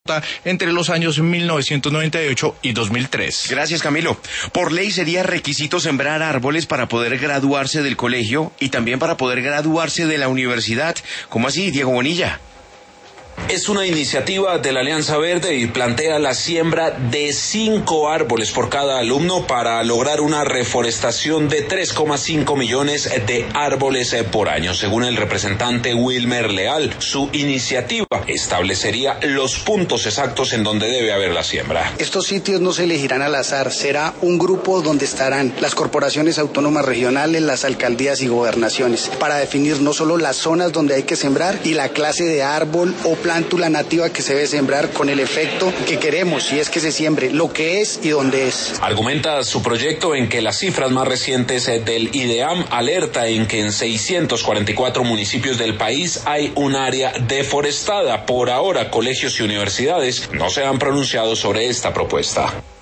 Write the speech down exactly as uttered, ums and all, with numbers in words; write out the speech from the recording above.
entre los años mil novecientos noventa y ocho y dos mil tres. Gracias, Camilo. Por ley sería requisito sembrar árboles para poder graduarse del colegio y también para poder graduarse de la universidad. ¿Cómo así, Diego Bonilla? Es una iniciativa de la Alianza Verde y plantea la siembra de cinco árboles por cada alumno para lograr una reforestación de tres coma cinco millones de árboles por año. Según el representante Wilmer Leal, su iniciativa establecería los puntos exactos en donde debe haber la siembra. Estos sitios no se elegirán al azar, será un grupo donde estarán las corporaciones autónomas regionales, las alcaldías y gobernaciones, para definir no solo las zonas donde hay que sembrar y la clase de árbol o plántula nativa que se debe sembrar con el efecto que queremos, si es que se siembre, lo que es y dónde es. Argumenta su proyecto en que las cifras más recientes del IDEAM alerta en que en seiscientos cuarenta y cuatro municipios del país hay un área deforestada. Por ahora, colegios y universidades no se han pronunciado sobre esta propuesta.